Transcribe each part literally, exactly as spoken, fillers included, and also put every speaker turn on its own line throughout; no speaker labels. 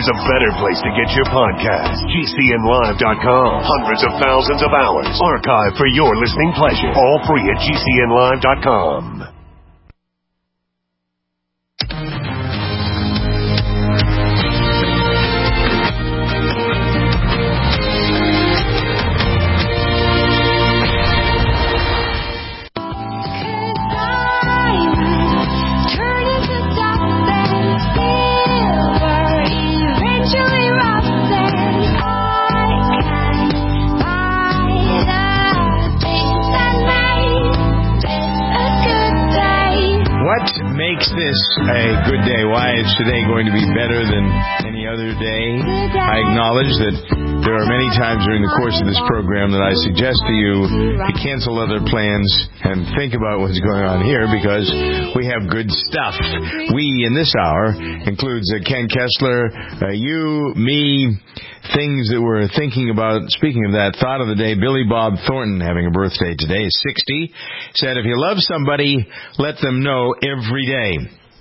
there's a better place to get your podcast. G C N live dot com. Hundreds of thousands of hours archived for your listening pleasure. All free at G C N live dot com.
Makes this a good day? Why is today going to be better than any other day? I acknowledge that there are many times during the course of this program that I suggest to you to cancel other plans and think about what's going on here because we have good stuff. We, in this hour, includes uh, Ken Kessler, uh, you, me, things that we're thinking about. Speaking of that, thought of the day, Billy Bob Thornton, having a birthday today, is sixty, said, if you love somebody, let them know every day.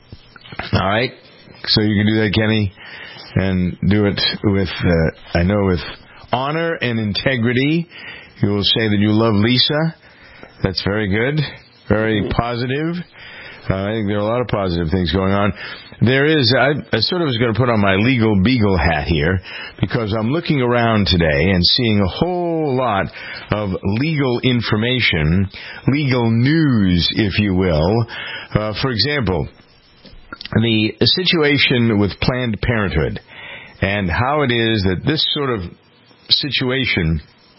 All right? So you can do that, Kenny, and do it with, uh, I know, with honor and integrity. You will say that you love Lisa. That's very good. Very positive. Uh, I think there are a lot of positive things going on. There is, I, I sort of was going to put on my legal beagle hat here because I'm looking around today and seeing a whole lot of legal information, legal news, if you will. Uh, for example, the situation with Planned Parenthood and how it is that this sort of situation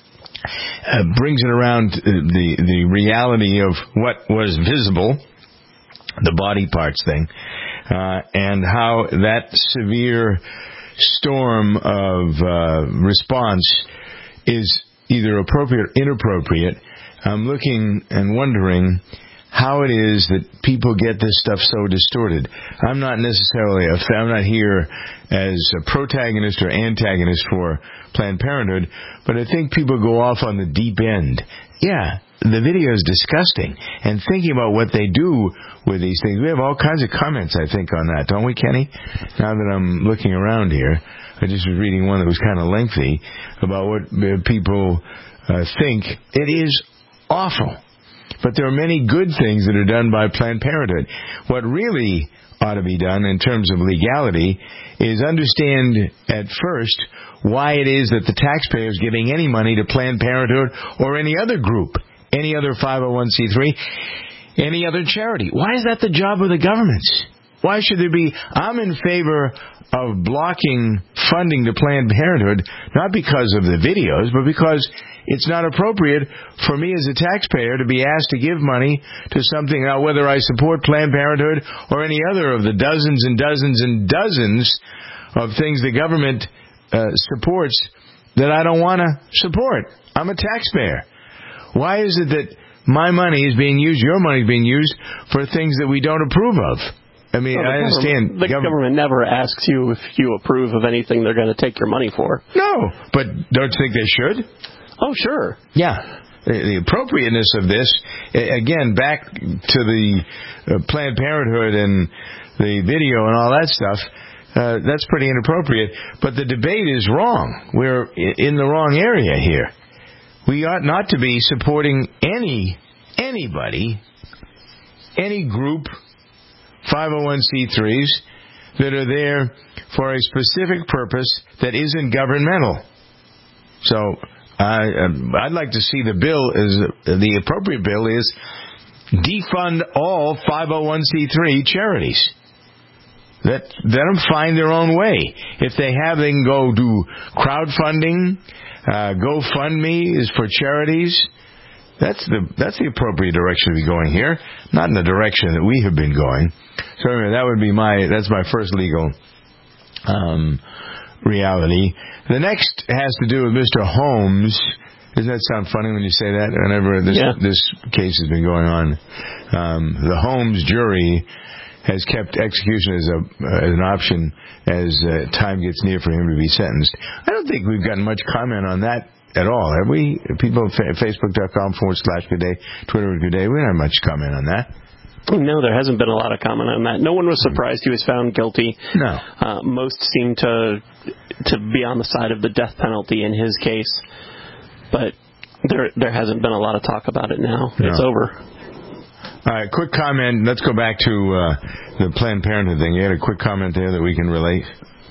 uh, brings it around the, the reality of what was visible, the body parts thing, uh, and how that severe storm of uh, response is either appropriate or inappropriate. I'm looking and wondering how it is that people get this stuff so distorted. I'm not necessarily, a, I'm not here as a protagonist or antagonist for Planned Parenthood, but I think people go off on the deep end. Yeah, the video is disgusting. And thinking about what they do with these things, we have all kinds of comments, I think, on that, don't we, Kenny? Now that I'm looking around here, I just was reading one that was kind of lengthy about what people uh, think. It is awful. But there are many good things that are done by Planned Parenthood. What really ought to be done in terms of legality is understand at first why it is that the taxpayer is giving any money to Planned Parenthood or any other group, any other five oh one c three, any other charity. Why is that the job of the governments? Why should there be... I'm in favor of blocking funding to Planned Parenthood, not because of the videos, but because it's not appropriate for me as a taxpayer to be asked to give money to something, now whether I support Planned Parenthood or any other of the dozens and dozens and dozens of things the government uh, supports that I don't want to support. I'm a taxpayer. Why is it that my money is being used, your money is being used, for things that we don't approve of? I mean, well, I understand.
The government, government never asks you if you approve of anything they're going to take your money for.
No, but don't you think they should?
Oh, sure.
Yeah. The appropriateness of this, again, back to the uh, Planned Parenthood and the video and all that stuff, uh, that's pretty inappropriate. But the debate is wrong. We're in the wrong area here. We ought not to be supporting any, anybody, any group, five oh one c threes, that are there for a specific purpose that isn't governmental. So I, uh, I'd like to see the bill, is the appropriate bill is defund all five oh one c three charities. Let, let them find their own way. If they have, they can go do crowdfunding. Uh, GoFundMe is for charities. That's the that's the appropriate direction to be going here, not in the direction that we have been going. So anyway, that would be my that's my first legal um, reality. The next has to do with Mister Holmes. Doesn't that sound funny when you say that? Whenever this
yeah.
this case has been going on, um, the Holmes jury has kept execution as a as an option as uh, time gets near for him to be sentenced. I don't think we've gotten much comment on that at all, have we? People at Facebook dot com forward slash good day, Twitter good day. We don't have much comment on that.
No, there hasn't been a lot of comment on that. No one was surprised he was found guilty.
No.
Uh, most seem to to be on the side of the death penalty in his case, but there there hasn't been a lot of talk about it now. No. It's over.
All right, quick comment. Let's go back to uh, the Planned Parenthood thing. You had a quick comment there that we can relate?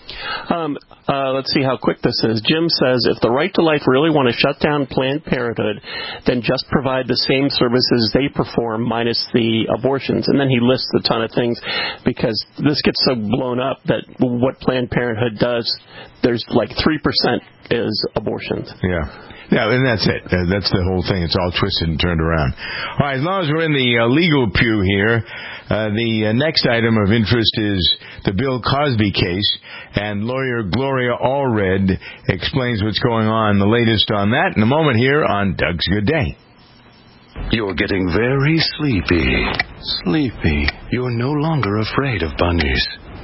Um, uh, let's see how quick this is. Jim says, if the Right to Life really want to shut down Planned Parenthood, then just provide the same services they perform minus the abortions. And then he lists a ton of things because this gets so blown up that what Planned Parenthood does, there's like three percent is abortions.
Yeah. Yeah, and that's it. That's the whole thing. It's all twisted and turned around. All right, as long as we're in the uh, legal pew here, uh, the uh, next item of interest is the Bill Cosby case, and lawyer Gloria Allred explains what's going on. The latest on that in a moment here on Doug's Good Day.
You're getting very sleepy.
Sleepy.
You're no longer afraid of bunnies.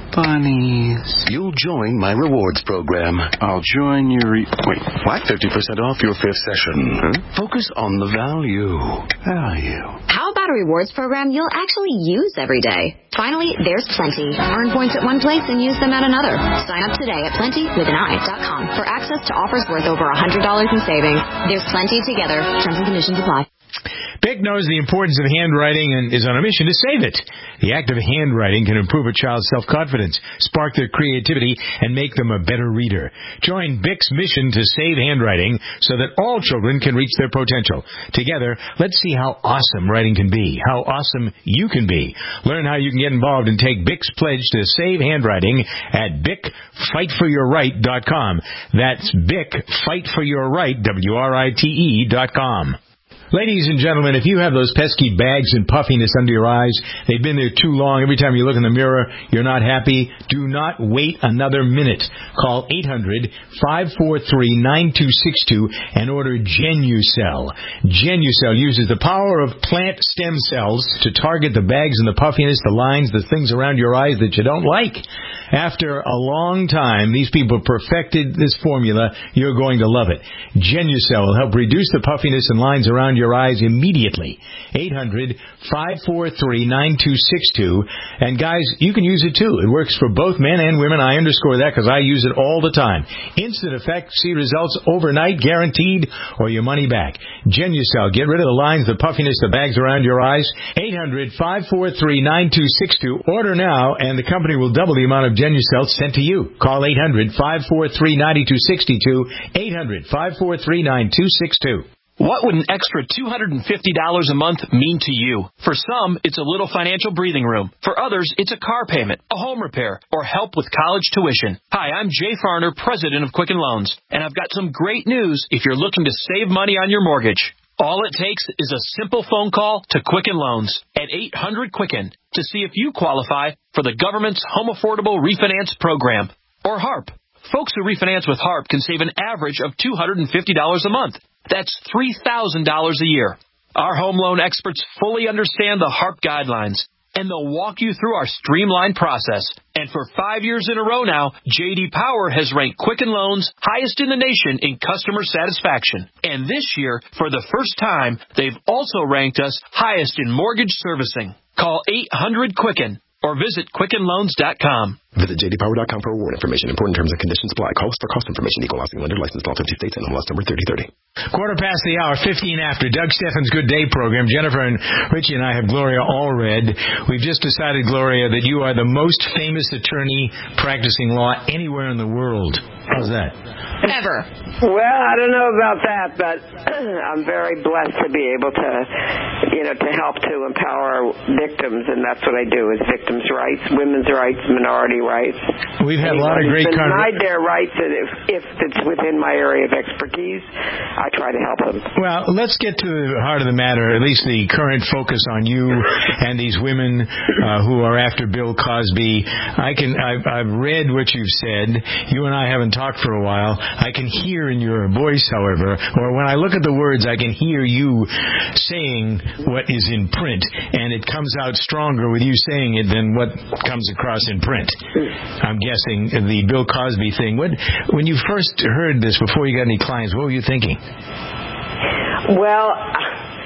Bunnies.
You'll join my rewards program.
I'll join your... Re- Wait, what?
fifty percent off your fifth session. Huh? Focus on the value.
Value.
How about a rewards program you'll actually use every day? Finally, there's Plenty. Earn points at one place and use them at another. Sign up today at plenty with an I dot com for access to offers worth over one hundred dollars in savings. There's Plenty together. Terms and conditions apply.
Bic knows the importance of handwriting and is on a mission to save it. The act of handwriting can improve a child's self-confidence, spark their creativity, and make them a better reader. Join Bic's mission to save handwriting so that all children can reach their potential. Together, let's see how awesome writing can be, how awesome you can be. Learn how you can get involved and take Bic's pledge to save handwriting at bic fight for your right dot com. That's Bic Fight for Your Right, W R I T E dot com. Ladies and gentlemen, if you have those pesky bags and puffiness under your eyes, they've been there too long. Every time you look in the mirror, you're not happy. Do not wait another minute. Call eight hundred, five four three, nine two six two and order Genucel. Genucel uses the power of plant stem cells to target the bags and the puffiness, the lines, the things around your eyes that you don't like. After a long time, these people perfected this formula. You're going to love it. Genucel will help reduce the puffiness and lines around your eyes immediately. eight hundred, five four three, nine two six two. And guys, you can use it too. It works for both men and women. I underscore that because I use it all the time. Instant effect. See results overnight, guaranteed, or your money back. Genucel. Get rid of the lines, the puffiness, the bags around your eyes. eight hundred, five four three, nine two six two. Order now, and the company will double the amount of Genucel sent to you. Call eight hundred, five four three, nine two six two. eight hundred, five four three, nine two six two.
What would an extra two hundred fifty dollars a month mean to you? For some, it's a little financial breathing room. For others, it's a car payment, a home repair, or help with college tuition. Hi, I'm Jay Farner, president of Quicken Loans, and I've got some great news if you're looking to save money on your mortgage. All it takes is a simple phone call to Quicken Loans at eight hundred Quicken to see if you qualify for the government's Home Affordable Refinance Program, or HARP. Folks who refinance with HARP can save an average of two hundred fifty dollars a month. That's three thousand dollars a year. Our home loan experts fully understand the HARP guidelines, and they'll walk you through our streamlined process. And for five years in a row now, J D Power has ranked Quicken Loans highest in the nation in customer satisfaction. And this year, for the first time, they've also ranked us highest in mortgage servicing. Call eight hundred Quicken or visit quicken loans dot com.
Visit j d power dot com for award information. Important terms and conditions apply. Call us for cost information. Equal housing lender. Licensed in all fifty states and M L S number thirty thirty.
Quarter past the hour, fifteen after. Doug Steffens' Good Day program. Jennifer and Richie and I have Gloria Allred. We've just decided, Gloria, that you are the most famous attorney practicing law anywhere in the world. How's that?
Ever. Well, I don't know about that, but I'm very blessed to be able to, you know, to help to empower victims, and that's what I do, is victims' rights, women's rights, minority rights.
We've had
Anyone
a lot of great
conversations.
conversations.
Denied their rights, and if, if it's within my area of expertise, I try to help them.
Well, let's get to the heart of the matter, at least the current focus on you and these women uh, who are after Bill Cosby. I can, I've, I've read what you've said. You and I haven't talked for a while. I can hear in your voice, however, or when I look at the words, I can hear you saying what is in print, and it comes out stronger with you saying it than what comes across in print. I'm guessing the Bill Cosby thing. When, when you first heard this, before you got any clients, what were you thinking?
Well,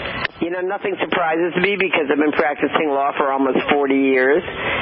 you know, nothing surprises me because I've been practicing law for almost forty years.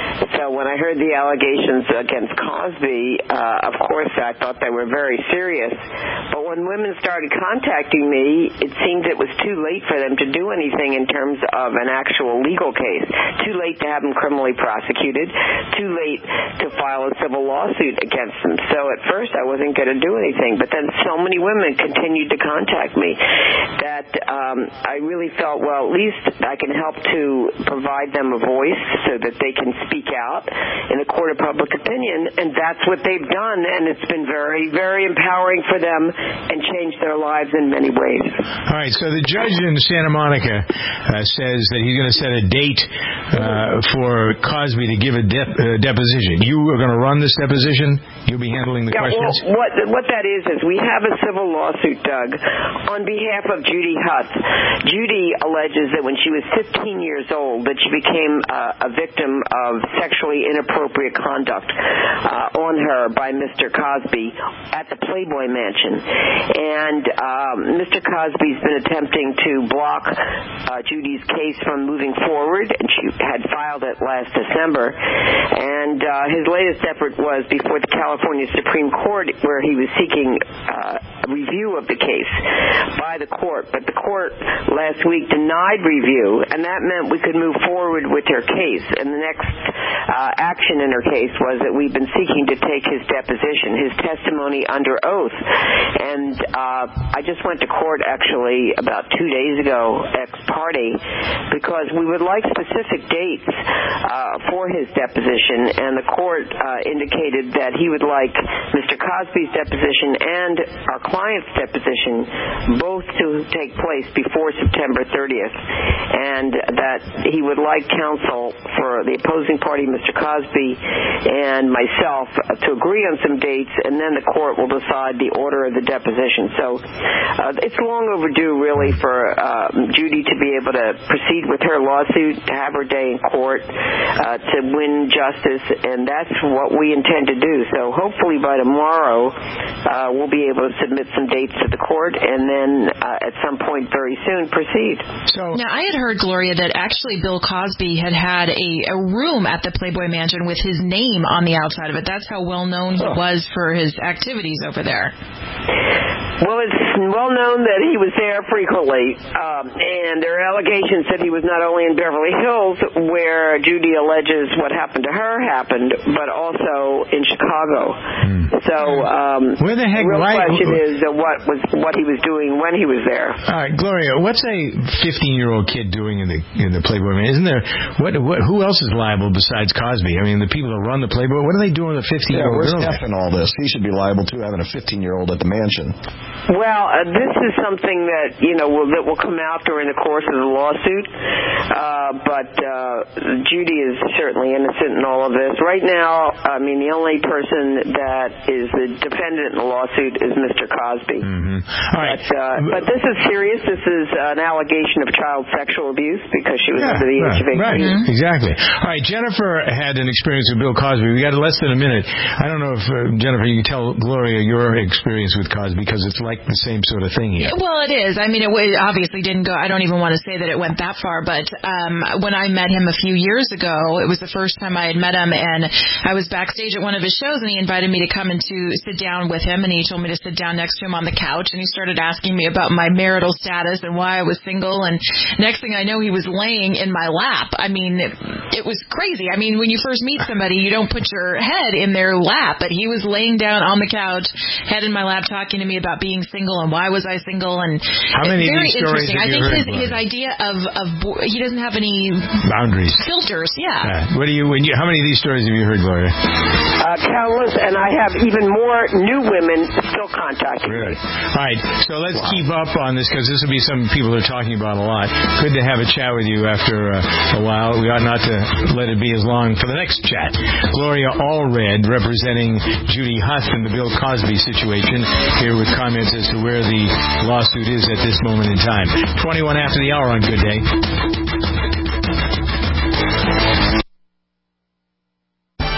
So when I heard the allegations against Cosby, uh, of course I thought they were very serious. But when women started contacting me, it seemed it was too late for them to do anything in terms of an actual legal case. Too late to have them criminally prosecuted. Too late to file a civil lawsuit against them. So at first I wasn't going to do anything. But then so many women continued to contact me that um, I really felt, well, at least I can help to provide them a voice so that they can speak out in a court of public opinion, and that's what they've done, and it's been very, very empowering for them and changed their lives in many ways.
All right, so the judge in Santa Monica uh, says that he's going to set a date uh, for Cosby to give a de- uh, deposition. You are going to run this deposition? You'll be handling the
yeah,
questions?
Well, what, what that is is we have a civil lawsuit, Doug, on behalf of Judy Huth. Judy alleges that when she was fifteen years old that she became uh, a victim of sexually inappropriate conduct uh, on her by Mister Cosby at the Playboy Mansion. And um, Mister Cosby's been attempting to block uh, Judy's case from moving forward, and she had filed it last December. And uh, his latest effort was before the California Supreme Court, where he was seeking uh, a review of the case by the court. But the court last week denied review, and that meant we could move forward with her case. And the next uh, action in her case was that we've been seeking to take his deposition, his testimony under oath. And uh, I just went to court actually about two days ago, ex parte, because we would like specific dates uh, for his deposition, and the court uh, indicated that he would like Mister Cosby's deposition and our client's deposition both to take place before September thirtieth, and that he would like counsel for the opposing party, Mister Cosby, and myself uh, to agree on some dates, and then the court will decide the order of the deposition. So uh, it's long overdue, really, for uh, Judy to be able to proceed with her lawsuit, to have her day in court, uh, to win justice, and that's what we intend to do. So hopefully by tomorrow uh, we'll be able to submit some dates to the court, and then uh, at some point very soon proceed.
So now, I had heard, Gloria, that actually Bill Cosby had had a, a room at the Playboy Mansion with his name on the outside of it. That's how well known he was for his activities over there.
Well, it's well known that he was there frequently, um, and there are allegations that he was not only in Beverly Hills, where Judy alleges what happened to her happened, but also in Chicago. Mm. So um,
where the heck?
The real
why,
question wh- is uh, what was what he was doing when he was there.
All right, Gloria, what's a fifteen-year-old kid doing in the in the Playboy Mansion? Isn't there what, what? Who else is liable besides Cosby? I mean, the people who run the Playboy. What are they doing with a fifteen-year-old?
Yeah, where's Steph in all this? He should be liable too, having a fifteen-year-old at the mansion.
Well, uh, this is something that you know will, that will come out during the course of the lawsuit. Uh, but uh, Judy is certainly innocent in all of this. Right now, I mean, the only person that is the defendant in the lawsuit is Mister Cosby.
Mm-hmm. All right.
But, uh, but this is serious. This is an allegation of child sexual abuse because she was
yeah,
under the age
right,
of eighteen.
Right, mm-hmm. Exactly. All right, Jennifer had an experience with Bill Cosby. We got less than a minute. I don't know if, uh, Jennifer, you can tell Gloria your experience with Cosby, because it's like the same sort of thing here.
Well, it is. I mean, it obviously didn't go, I don't even want to say that it went that far, but um, when I met him a few years ago, it was the first time I had met him, and I was backstage at one of his shows, and he invited me to come and to sit down with him, and he told me to sit down next to him on the couch, and he started asking me about my marital status and why I was single, and next thing I know, he was laying in my lap. I mean, it, it was crazy. I mean, when you first meet somebody, you don't put your head in their lap, but he was laying down on the couch, head in my lap, talking to me about being single and why was I single, and
how many
very
of these stories
interesting.
have
I
you
think
heard,
his, his idea of, of he doesn't have any
boundaries,
filters. Yeah.
yeah. What do you? When you? How many of these stories have you heard, Gloria?
Uh, countless, and I have even more new women still contacting
really?
me.
All right, so let's wow. keep up on this, because this will be something people are talking about a lot. Good to have a chat with you after uh, a while. We ought not to let it be as long for the next chat. Gloria Allred, representing Judy Huth in the Bill Cosby situation, here with comments as to where the lawsuit is at this moment in time. twenty-one after the hour on Good Day.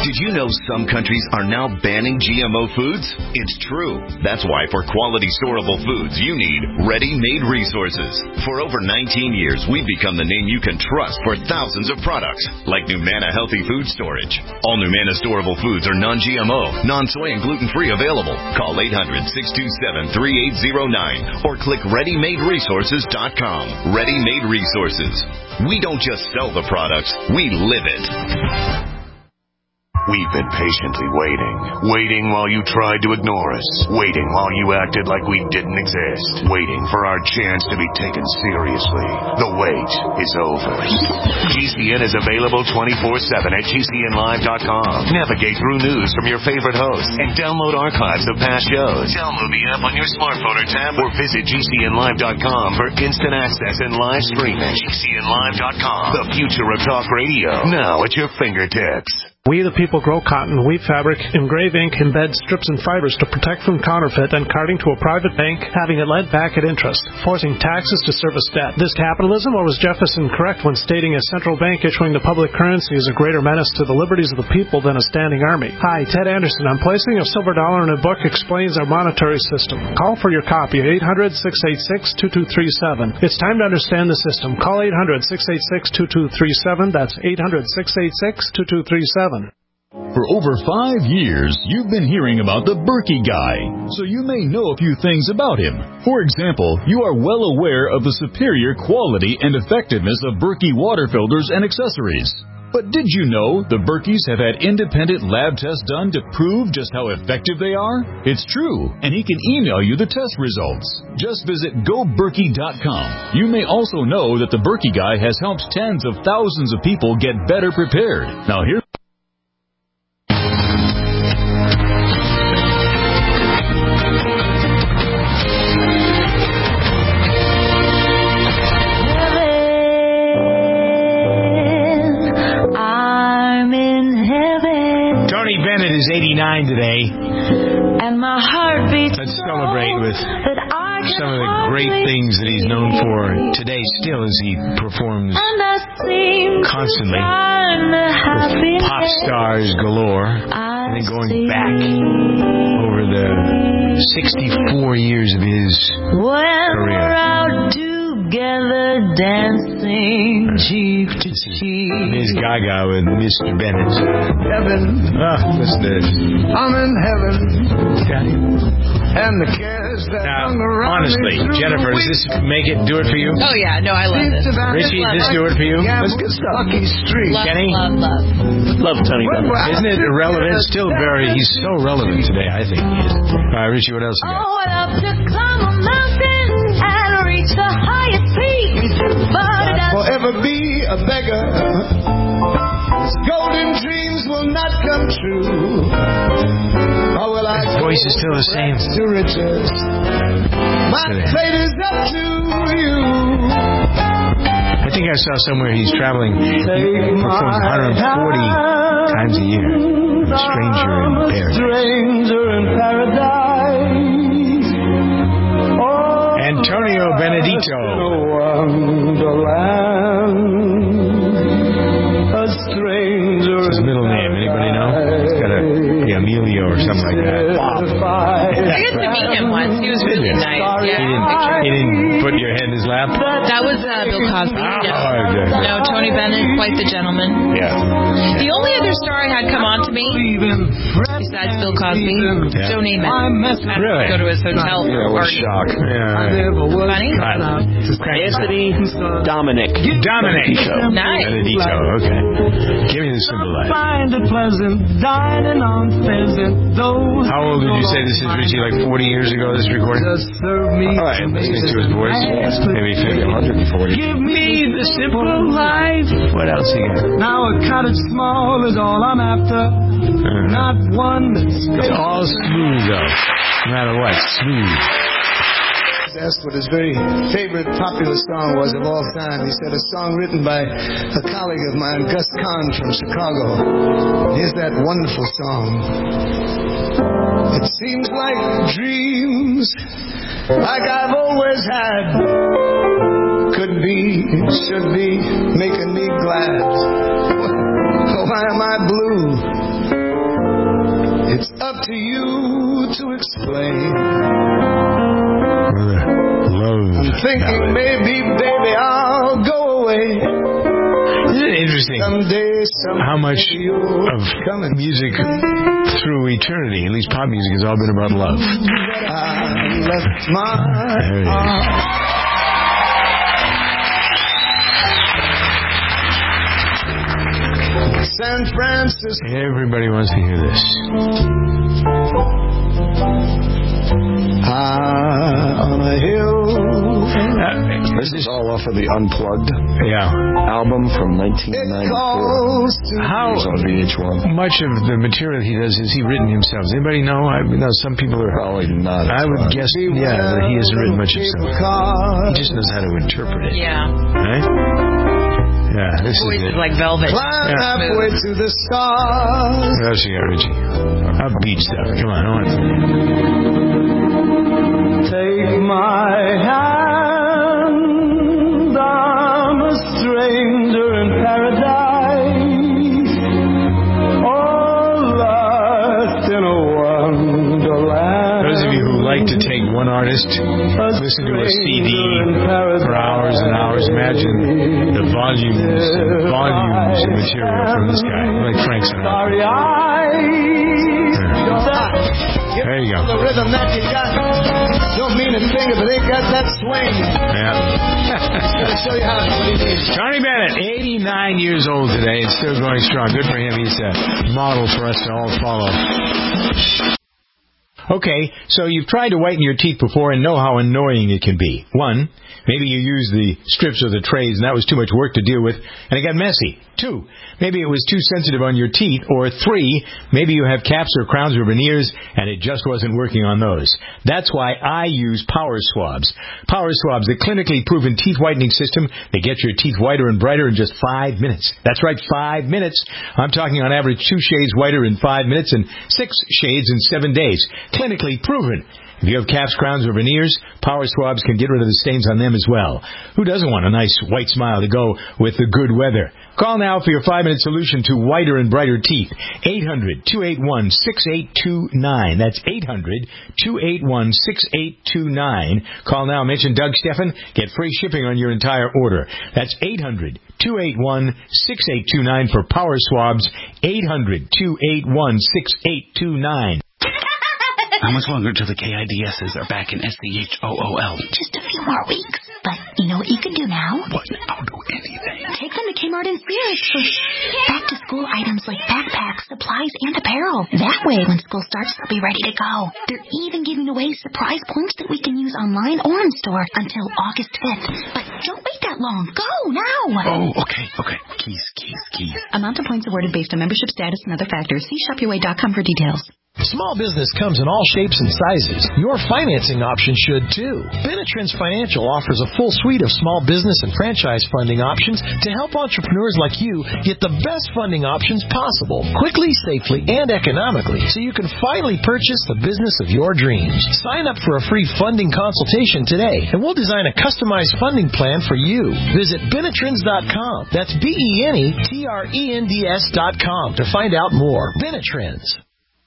Did you know some countries are now banning G M O foods? It's true. That's why for quality storable foods, you need Ready-Made Resources. For over nineteen years, we've become the name you can trust for thousands of products, like Numana Healthy Food Storage. All Numana storable foods are non-G M O, non-soy, and gluten-free available. Call eight hundred, six two seven, three eight zero nine or click ready made resources dot com. Ready-Made Resources. We don't just sell the products, we live it.
We've been patiently waiting. Waiting while you tried to ignore us. Waiting while you acted like we didn't exist. Waiting for our chance to be taken seriously. The wait is over. G C N is available twenty-four seven at G C N live dot com. Navigate through news from your favorite hosts and download archives of past shows. Download the app on your smartphone or tablet or visit G C N live dot com for instant access and live streaming. G C N live dot com. The future of talk radio. Now at your fingertips.
We the people grow cotton, weave fabric, engrave ink, embed strips and fibers to protect from counterfeit and carting to a private bank, having it lent back at interest, forcing taxes to service debt. This capitalism, or was Jefferson correct when stating a central bank issuing the public currency is a greater menace to the liberties of the people than a standing army? Hi, Ted Anderson. I'm placing a silver dollar in a book explains our monetary system. Call for your copy at eight hundred, six eight six, two two three seven. It's time to understand the system. Call eight hundred, six eight six, two two three seven. That's eight hundred, six eight six, two two three seven.
For over five years, you've been hearing about the Berkey Guy, so you may know a few things about him. For example, you are well aware of the superior quality and effectiveness of Berkey water filters and accessories. But did you know the Berkeys have had independent lab tests done to prove just how effective they are? It's true, and he can email you the test results. Just visit go berkey dot com. You may also know that the Berkey Guy has helped tens of thousands of people get better prepared. Now here.
Is eighty-nine today.
And my heart beats.
Let's celebrate with some of the great things that he's known for today still as he performs constantly with pop stars galore, and then going back over the sixty-four years of his career.
Together dancing cheek to cheek.
Miz Gaga with Mister Bennett.
Heaven.
Ah, listen to this.
I'm in heaven. Okay. And the cares that
now,
hung around
honestly,
me
Jennifer, does this make it do it for you?
Oh yeah, no, I love this.
Richie, does this do it for you?
Let's get Lucky Street.
Love,
Kenny?
love, love.
Love Tony Bennett.
Isn't it relevant? Still very, he's so relevant today, I think he is. All right, Richie, what else you got?
Oh, I love to climb a mountain and reach the highest peak. But
I'll forever be a beggar. Golden dreams will not come true. Or will I
His voice is still the same.
To riches. My fate is up to you.
I think I saw somewhere he's traveling. He performs one hundred forty times a year. Stranger in Paradise.
Stranger in Paradise. Oh,
Antonio Benedito.
A stranger.
What's his middle name? Anybody know? It's got a be Emilio or something like that. Bob.
I got to meet him once. He was really nice. Yeah.
He didn't, he didn't put your head in his lap?
That was uh, Bill Cosby.
Oh,
Yeah.
okay.
No, Tony Bennett, quite the gentleman.
Yeah.
The only other star I had come on to me, besides Bill Cosby,
Yeah.
Joe Namath.
Really?
Go to his hotel.
Yeah, what a shock. Yeah.
Funny?
Anthony Dominic.
Dominic.
Nice.
Benedito, okay. Give me the simple life.
Find it pleasant, dining on pheasant. Those
How old did you say this is, Richie? Like forty years ago, this recording?
just serve me.
All right, listening to his voice, maybe one hundred forty.
Give me the simple life.
What else you got?
Now a cottage small is all I'm after.
Uh-huh.
Not one that's
It's all smooth, though. No matter what, smooth.
asked what his very favorite popular song was of all time. He said a song written by a colleague of mine, Gus Kahn from Chicago. Here's that wonderful song. It seems like dreams, like I've always had, could be, should be, making me glad. Why am I blue? up to you to explain.
Love.
I'm thinking
ballad.
maybe, baby, I'll go away.
Isn't it interesting
Someday, someday
how much of music through eternity, at least pop music, has all been about love?
I left my
There it is.
San Francisco.
Everybody wants to hear this.
High on a hill.
Uh,
this is all off of the Unplugged
yeah.
album from nineteen ninety-four.
How
on V H one.
much of the material he does has he written himself? Does anybody know? I know some people are.
Probably not.
I would guess, yeah, that he hasn't written much himself. He just knows how to interpret it.
Yeah.
Right? Yeah, this
Voice
is
is
it.
like velvet.
Climb
Yeah.
halfway to the stars.
What else you got, Richie? Upbeat stuff. Come on, I want to.
Take my hand, I'm a stranger in paradise, all lost in a wonderland.
Those of you who like to take one artist, listen to a C D for hours and hours, imagine the volumes and volumes of material from this guy, like Frank Sinatra. There you go.
The rhythm that you got, don't mean a thing if it ain't got that swing.
Yeah.
It's going to show you how what he needs.
Tony Bennett, eighty-nine years old today, and still going strong. Good for him. He's a model for us to all follow. Okay, so you've tried to whiten your teeth before and know how annoying it can be. One, maybe you used the strips or the trays and that was too much work to deal with and it got messy. Two, maybe it was too sensitive on your teeth. Or three, maybe you have caps or crowns or veneers and it just wasn't working on those. That's why I use Power Swabs. Power Swabs, the clinically proven teeth whitening system that gets your teeth whiter and brighter in just five minutes. That's right, five minutes. I'm talking on average two shades whiter in five minutes and six shades in seven days. Clinically proven. If you have caps, crowns, or veneers, Power Swabs can get rid of the stains on them as well. Who doesn't want a nice white smile to go with the good weather? Call now for your five-minute solution to whiter and brighter teeth. eight hundred, two eight one, six eight two nine. That's eight hundred, two eight one, six eight two nine. Call now. Mention Doug Steffen. Get free shipping on your entire order. That's eight hundred, two eight one, six eight two nine for Power Swabs. eight hundred, two eight one, six eight two nine.
How much longer till the K I D Ss are back in S C H O O L?
Just a few more weeks. But you know what you can do now?
What? I'll do anything.
Take them to Kmart and Sears for back-to-school items like backpacks, supplies, and apparel. That way, when school starts, they'll be ready to go. They're even giving away surprise points that we can use online or in store until August fifth. But don't wait that long. Go now.
Oh, okay, okay. Keys, keys, keys.
Amount of points awarded based on membership status and other factors. See shop your way dot com for details.
Small business comes in all shapes and sizes. Your financing option should too. Benetrends Financial offers a full suite of small business and franchise funding options to help entrepreneurs like you get the best funding options possible, quickly, safely, and economically, so you can finally purchase the business of your dreams. Sign up for a free funding consultation today, and we'll design a customized funding plan for you. Visit Benetrends dot com. That's B E N E T R E N D S dot com to find out more. Benetrends.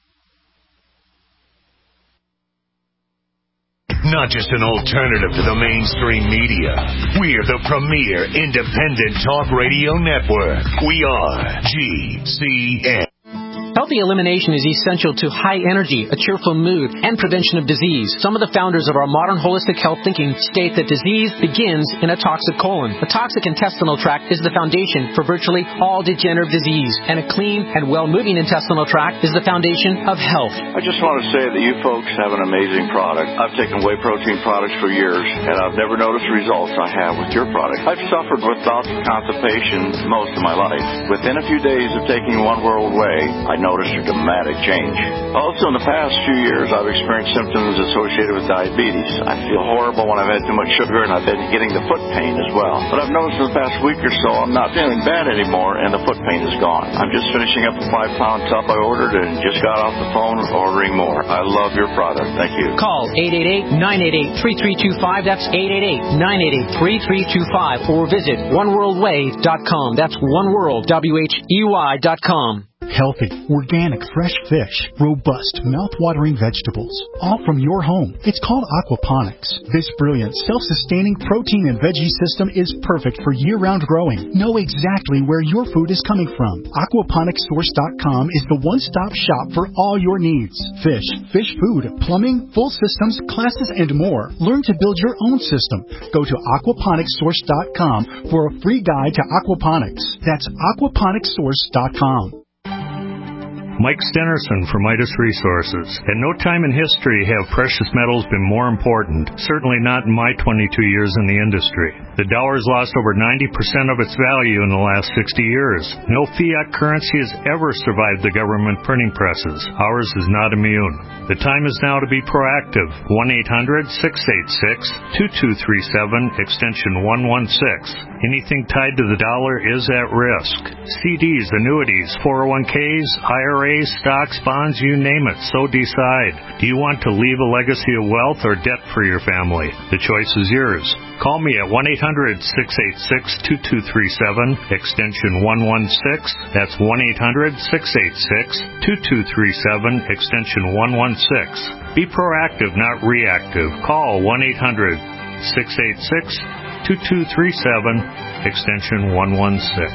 Not just an alternative to the mainstream media. We're the premier independent talk radio network. We are G C N.
Healthy elimination is essential to high energy, a cheerful mood, and prevention of disease. Some of the founders of our modern holistic health thinking state that disease begins in a toxic colon. A toxic intestinal tract is the foundation for virtually all degenerative disease, and a clean and well-moving intestinal tract is the foundation of health.
I just want to say that you folks have an amazing product. I've taken whey protein products for years, and I've never noticed the results I have with your product. I've suffered with bouts of constipation most of my life. Within a few days of taking One World Whey, I noticed a dramatic change. Also, in the past few years, I've experienced symptoms associated with diabetes. I feel horrible when I've had too much sugar, and I've been getting the foot pain as well. But I've noticed in the past week or so, I'm not feeling bad anymore, and the foot pain is gone. I'm just finishing up a five-pound tub I ordered and just got off the phone ordering more. I love your product. Thank you.
Call eight eight eight, nine eight eight, three three two five. That's eight eight eight, nine eight eight, three three two five. Or visit one world whey dot com. That's one world, W H E Y dot com.
Healthy, organic, fresh fish, robust, mouth-watering vegetables, all from your home. It's called aquaponics. This brilliant, self-sustaining protein and veggie system is perfect for year-round growing. Know exactly where your food is coming from. aquaponics source dot com is the one-stop shop for all your needs. Fish, fish food, plumbing, full systems, classes, and more. Learn to build your own system. Go to aquaponics source dot com for a free guide to aquaponics. That's aquaponics source dot com.
Mike Stenerson from Midas Resources. At no time in history have precious metals been more important, certainly not in my twenty-two years in the industry. The dollar has lost over ninety percent of its value in the last sixty years. No fiat currency has ever survived the government printing presses. Ours is not immune. The time is now to be proactive. one eight hundred six eight six two two three seven, extension one one six. Anything tied to the dollar is at risk. C Ds, annuities, four oh one Ks, I R As, stocks, bonds, you name it, so decide. Do you want to leave a legacy of wealth or debt for your family? The choice is yours. Call me at one eight hundred six eight six two two three seven, extension one one six. That's one eight hundred six eight six two two three seven, extension one one six. Be proactive, not reactive. Call one eight hundred six eight six two two three seven, extension one one six.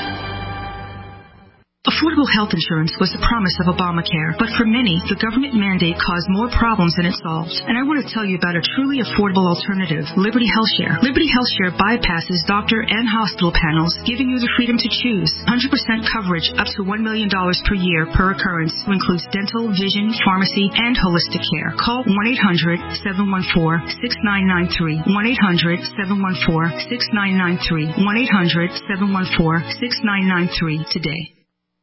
Affordable health insurance was the promise of Obamacare, but for many, the government mandate caused more problems than it solved. And I want to tell you about a truly affordable alternative, Liberty HealthShare. Liberty HealthShare bypasses doctor and hospital panels, giving you the freedom to choose. one hundred percent coverage up to one million dollars per year per occurrence, which includes dental, vision, pharmacy, and holistic care. Call one eight hundred seven one four six nine nine three, one eight hundred seven one four six nine nine three, one eight hundred seven one four six nine nine three today.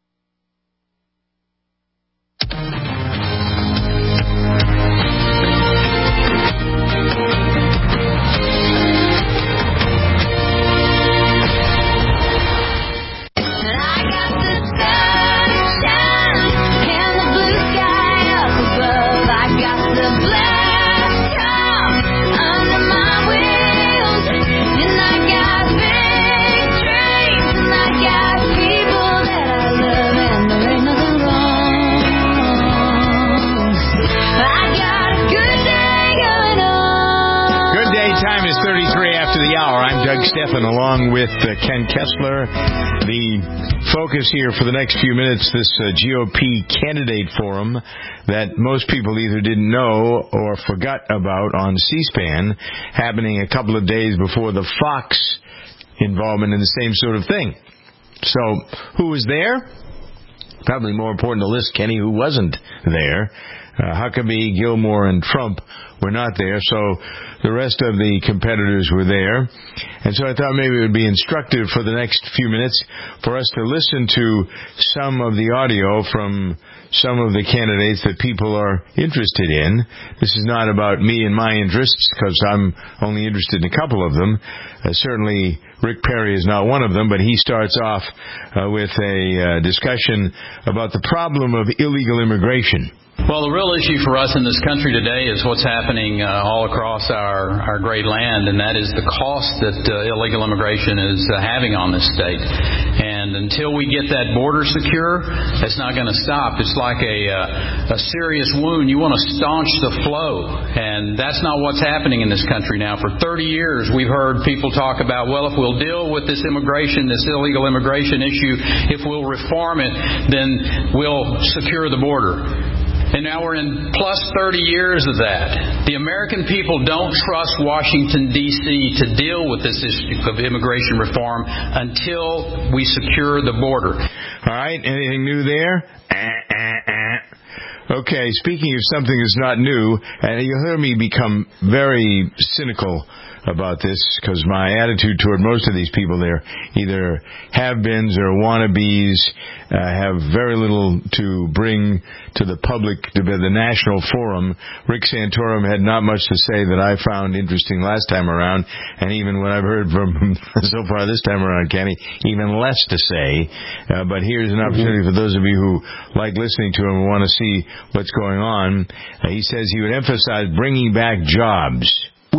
Doug Stephan along with uh, Ken Kessler. The focus here for the next few minutes, this uh, G O P candidate forum that most people either didn't know or forgot about on C-SPAN, happening a couple of days before the Fox involvement in the same sort of thing. So, who was there? Probably more important to list, Kenny, who wasn't there. Uh, Huckabee, Gilmore, and Trump were not there, so the rest of the competitors were there. And so I thought maybe it would be instructive for the next few minutes for us to listen to some of the audio from some of the candidates that people are interested in. This is not about me and my interests, because I'm only interested in a couple of them. Uh, certainly Rick Perry is not one of them, but he starts off uh, with a uh, discussion about the problem of illegal immigration.
Well, the real issue for us in this country today is what's happening uh, all across our, our great land, and that is the cost that uh, illegal immigration is uh, having on this state. And until we get that border secure, it's not going to stop. It's like a, uh, a serious wound. You want to staunch the flow, and that's not what's happening in this country now. For thirty years, we've heard people talk about, well, if we'll deal with this immigration, this illegal immigration issue, if we'll reform it, then we'll secure the border. And now we're in plus thirty years of that. The American people don't trust Washington, D C to deal with this issue of immigration reform until we secure the border.
All right, anything new there? Uh, uh, uh. Okay, speaking of something that's not new, and you'll hear me become very cynical about this, because my attitude toward most of these people there either have-beens or wannabes, uh, have very little to bring to the public, to the national forum. Rick Santorum had not much to say that I found interesting last time around, and even what I've heard from him so far this time around, Kenny, even less to say. Uh, but here's an opportunity for those of you who like listening to him and want to see what's going on. Uh, he says he would emphasize bringing back jobs.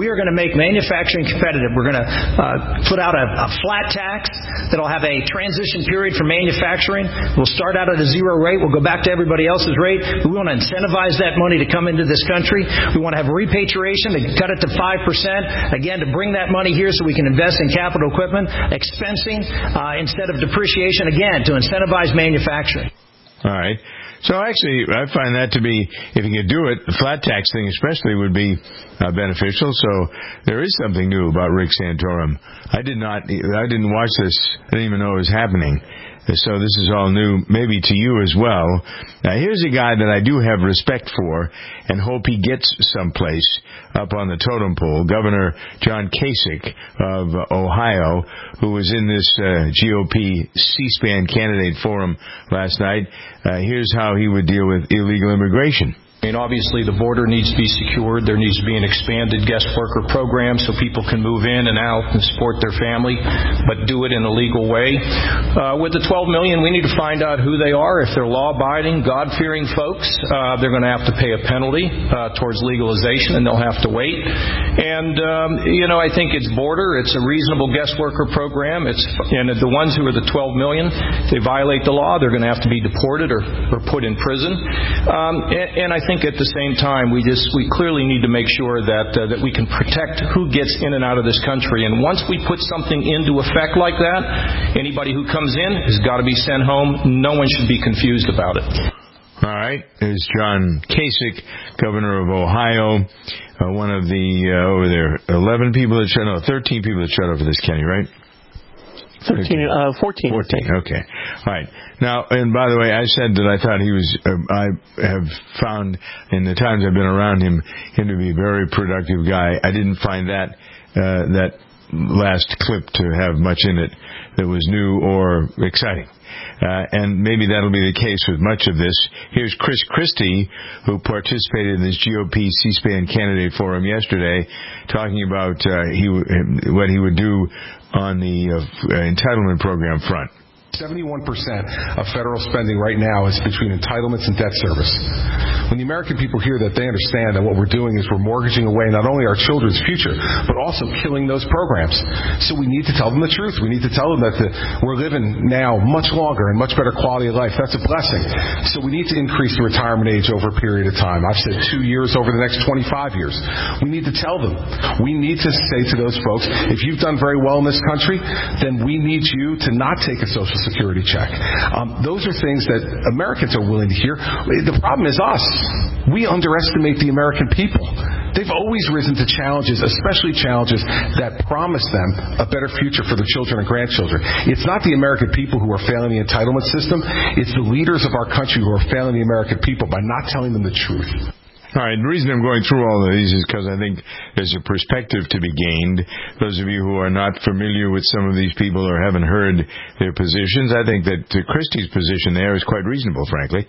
We are going to make manufacturing competitive. We're going to uh, put out a, a flat tax that will have a transition period for manufacturing. We'll start out at a zero rate. We'll go back to everybody else's rate. We want to incentivize that money to come into this country. We want to have repatriation to cut it to five percent, again, to bring that money here so we can invest in capital equipment, expensing uh, instead of depreciation, again, to incentivize manufacturing.
All right. So actually, I find that to be, if you could do it, the flat tax thing especially would be uh, beneficial. So there is something new about Rick Santorum. I did not, I didn't watch this. I didn't even know it was happening. So this is all new, maybe to you as well. Now, here's a guy that I do have respect for and hope he gets someplace up on the totem pole, Governor John Kasich of Ohio, who was in this uh, G O P C-SPAN candidate forum last night. Uh, here's how he would deal with illegal immigration.
I mean, obviously, the border needs to be secured. There needs to be an expanded guest worker program so people can move in and out and support their family, but do it in a legal way. Uh, with the twelve million, we need to find out who they are. If they're law-abiding, God-fearing folks, uh, they're going to have to pay a penalty uh, towards legalization, and they'll have to wait. And, um, you know, I think it's border. It's a reasonable guest worker program. It's And the ones who are the twelve million, if they violate the law, they're going to have to be deported or, or put in prison. Um, and, and I think I think at the same time we just we clearly need to make sure that uh, that we can protect who gets in and out of this country. And once we put something into effect like that, anybody who comes in has got to be sent home. No one should be confused about it.
All right, there's John Kasich, governor of Ohio, uh, one of the uh, over there eleven people that shut no thirteen people that shut over this county, right?
Thirteen, uh, fourteen.
Fourteen. Okay. All right. Now, and by the way, I said that I thought he was. Uh, I have found in the times I've been around him him to be a very productive guy. I didn't find that uh, that last clip to have much in it that was new or exciting. Uh, and maybe that'll be the case with much of this. Here's Chris Christie, who participated in this G O P C-SPAN candidate forum yesterday, talking about uh, he w- what he would do on the uh, entitlement program front.
seventy-one percent of federal spending right now is between entitlements and debt service. When the American people hear that, they understand that what we're doing is we're mortgaging away not only our children's future, but also killing those programs. So we need to tell them the truth. We need to tell them that the, we're living now much longer and much better quality of life. That's a blessing. So we need to increase the retirement age over a period of time. I've said two years over the next twenty-five years. We need to tell them. We need to say to those folks, if you've done very well in this country, then we need you to not take a Social Security check. Um, those are things that Americans are willing to hear. The problem is us. We underestimate the American people. They've always risen to challenges, especially challenges that promise them a better future for their children and grandchildren. It's not the American people who are failing the entitlement system. It's the leaders of our country who are failing the American people by not telling them the truth.
All right, the reason I'm going through all of these is because I think there's a perspective to be gained. Those of you who are not familiar with some of these people or haven't heard their positions, I think that Christie's position there is quite reasonable, frankly.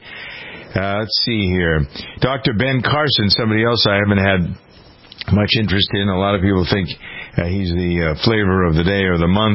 Uh, let's see here. Doctor Ben Carson, somebody else I haven't had much interest in. A lot of people think uh, he's the uh, flavor of the day or the month.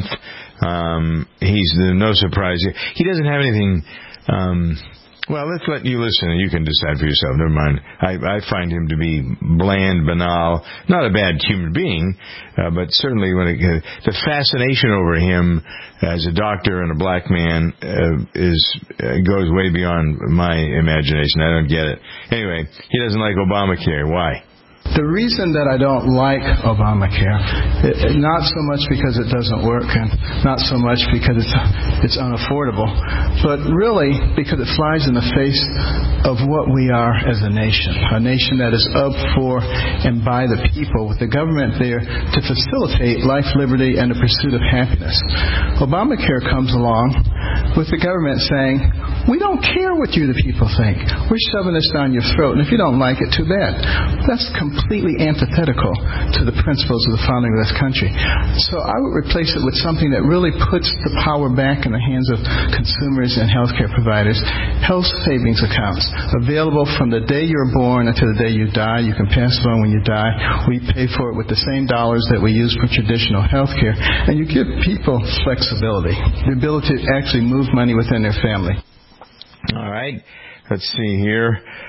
Um, he's the no surprise. He doesn't have anything... Um, Well, let's let you listen and you can decide for yourself. Never mind. I, I find him to be bland, banal, not a bad human being, uh, but certainly when it, uh, the fascination over him as a doctor and a black man uh, is uh, goes way beyond my imagination. I don't get it. Anyway, he doesn't like Obamacare. Why?
The reason that I don't like Obamacare, it, not so much because it doesn't work and not so much because it's it's unaffordable, but really because it flies in the face of what we are as a nation, a nation that is up for and by the people, with the government there to facilitate life, liberty, and the pursuit of happiness. Obamacare comes along with the government saying, we don't care what you the people think. We're shoving this down your throat, and if you don't like it, too bad. That's completely antithetical to the principles of the founding of this country. So I would replace it with something that really puts the power back in the hands of consumers and healthcare providers. Health savings accounts available from the day you're born until the day you die. You can pass it on when you die. We pay for it with the same dollars that we use for traditional healthcare, and you give people flexibility, the ability to actually move money within their family.
All right. Let's see here.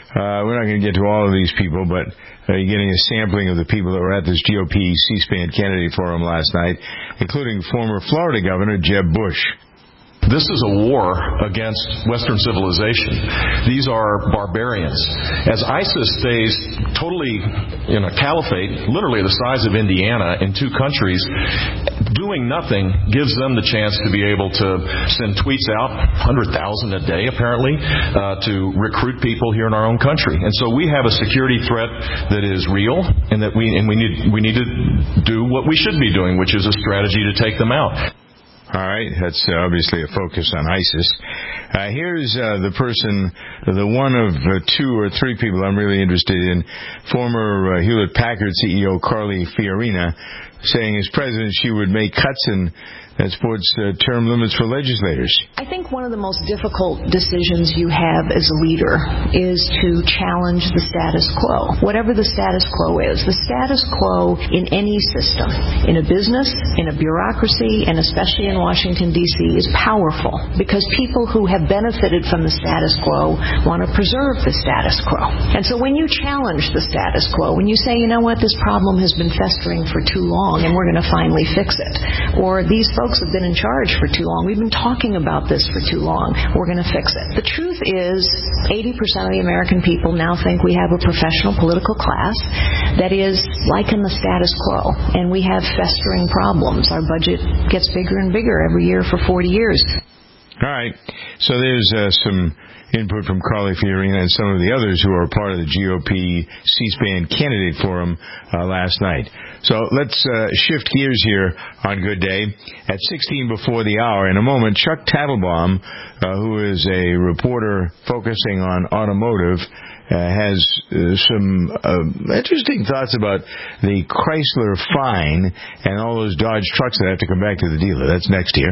Uh, we're not going to get to all of these people, but uh, you're getting a sampling of the people that were at this G O P C-SPAN candidate forum last night, including former Florida Governor Jeb Bush.
This is a war against Western civilization. These are barbarians. As ISIS stays totally in a caliphate, literally the size of Indiana, in two countries, doing nothing gives them the chance to be able to send tweets out, one hundred thousand a day apparently, uh, to recruit people here in our own country. And so we have a security threat that is real, and that we and we need we need to do what we should be doing, which is a strategy to take them out.
All right, that's uh, obviously a focus on ISIS. Uh, here's uh, the person, the one of uh, two or three people I'm really interested in, former uh, Hewlett-Packard C E O Carly Fiorina, saying as president she would make cuts in uh, sports uh, term limits for legislators.
I think one of the most difficult decisions you have as a leader is to challenge the status quo, whatever the status quo is. The status quo in any system, in a business, in a bureaucracy, and especially in Washington, D C, is powerful because people who have benefited from the status quo want to preserve the status quo. And so when you challenge the status quo, when you say, you know what, this problem has been festering for too long and we're going to finally fix it, or these folks have been in charge for too long, we've been talking about this for too long, we're going to fix it. The truth is eighty percent of the American people now think we have a professional political class that is liking the status quo, and we have festering problems. Our budget gets bigger and bigger every year for forty years.
All right. So there's uh, some input from Carly Fiorina and some of the others who are part of the G O P C-SPAN candidate forum uh, last night. So let's uh, shift gears here on Good Day. At sixteen before the hour, in a moment, Chuck Tattlebaum, uh, who is a reporter focusing on automotive, uh, has uh, some uh, interesting thoughts about the Chrysler fine and all those Dodge trucks that have to come back to the dealer. That's next here.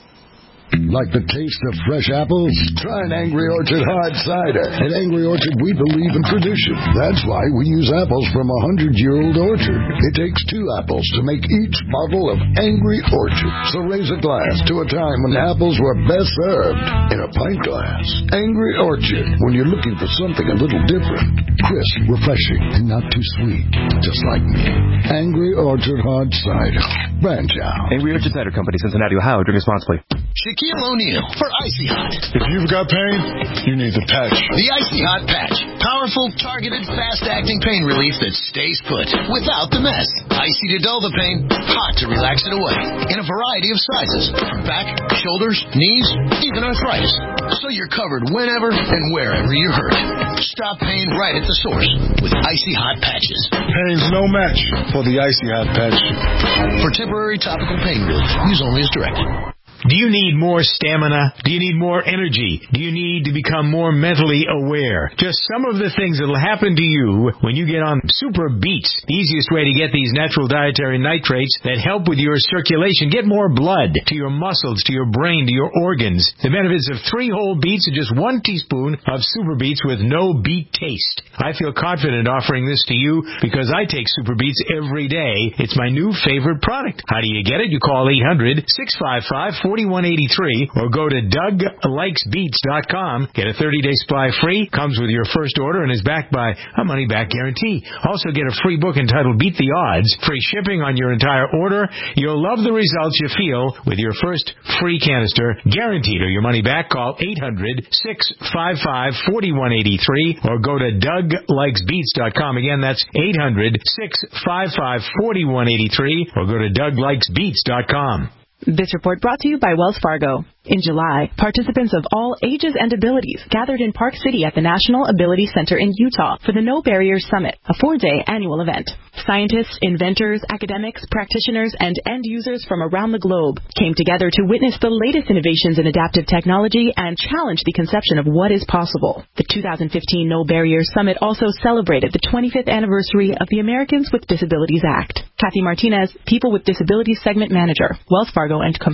Like the taste of fresh apples? Try an Angry Orchard hard cider. At Angry Orchard, we believe in tradition. That's why we use apples from a hundred-year-old orchard. It takes two apples to make each bottle of Angry Orchard. So raise a glass to a time when apples were best served in a pint glass. Angry Orchard, when you're looking for something a little different. Crisp, refreshing, and not too sweet. Just like me. Angry Orchard hard cider. Branch out.
Angry Orchard Cider Company, Cincinnati, Ohio. Drink responsibly.
Shaquille O'Neal for Icy Hot.
If you've got pain, you need the patch.
The Icy Hot Patch. Powerful, targeted, fast-acting pain relief that stays put without the mess. Icy to dull the pain, hot to relax it away. In a variety of sizes. From back, shoulders, knees, even arthritis. So you're covered whenever and wherever you're hurt. Stop pain right at the source with Icy Hot Patches.
Pain's no match for the Icy Hot Patch.
For temporary topical pain relief, use only as directed.
Do you need more stamina? Do you need more energy? Do you need to become more mentally aware? Just some of the things that will happen to you when you get on Super Beets, the easiest way to get these natural dietary nitrates that help with your circulation. Get more blood to your muscles, to your brain, to your organs. The benefits of three whole beets and just one teaspoon of Super Beets with no beet taste. I feel confident offering this to you because I take Super Beets every day. It's my new favorite product. How do you get it? You call eight hundred, six five five, four one eight three or go to Doug Likes Beets dot com. Get a thirty-day supply free. Comes with your first order and is backed by a money-back guarantee. Also get a free book entitled Beat the Odds. Free shipping on your entire order. You'll love the results you feel with your first free canister. Guaranteed or your money back. Call eight hundred, six five five, four one eight three or go to Doug Likes Beets dot com. Again, that's eight hundred, six five five, four one eight three or go to Doug Likes Beets dot com.
This report brought to you by Wells Fargo. In July, participants of all ages and abilities gathered in Park City at the National Ability Center in Utah for the No Barriers Summit, a four-day annual event. Scientists, inventors, academics, practitioners, and end users from around the globe came together to witness the latest innovations in adaptive technology and challenge the conception of what is possible. The two thousand fifteen No Barriers Summit also celebrated the twenty-fifth anniversary of the Americans with Disabilities Act. Kathy Martinez, People with Disabilities Segment Manager, Wells Fargo and Company.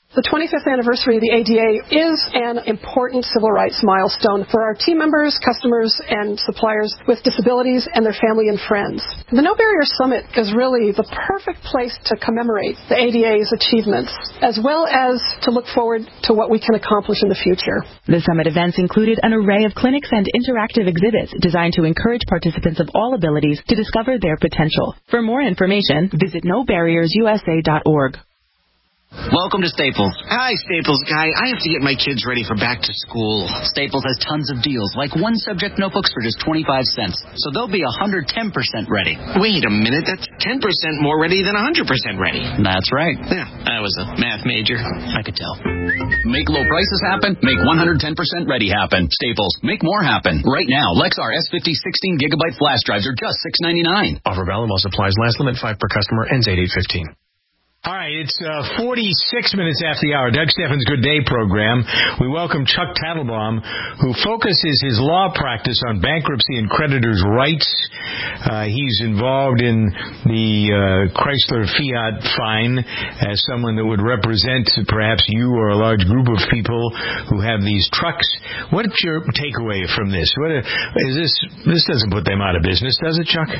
The twenty-fifth anniversary of the A D A is an important civil rights milestone for our team members, customers, and suppliers with disabilities and their family and friends. The No Barrier Summit is really the perfect place to commemorate the A D A's achievements, as well as to look forward to what we can accomplish in the future.
The summit events included an array of clinics and interactive exhibits designed to encourage participants of all abilities to discover their potential. For more information, visit no barriers u s a dot org.
Welcome to Staples. Hi, Staples guy. I have to get my kids ready for back to school. Staples has tons of deals, like one subject notebooks for just twenty-five cents. So they'll be one hundred ten percent ready.
Wait a minute, that's ten percent more ready than one hundred percent ready.
That's right.
Yeah, I was a math major.
I could tell.
Make low prices happen. Make one hundred ten percent ready happen. Staples. Make more happen. Right now, Lexar S fifty sixteen gigabyte flash drives are just six ninety-nine.
Offer valid while supplies last. Limit five per customer. Ends eight eight fifteen.
All right, it's uh, forty-six minutes after the hour. Doug Steffens' Good Day program. We welcome Chuck Tattlebaum, who focuses his law practice on bankruptcy and creditors' rights. Uh, he's involved in the uh, Chrysler Fiat fine as someone that would represent perhaps you or a large group of people who have these trucks. What's your takeaway from this? What is this? This doesn't put them out of business, does it, Chuck?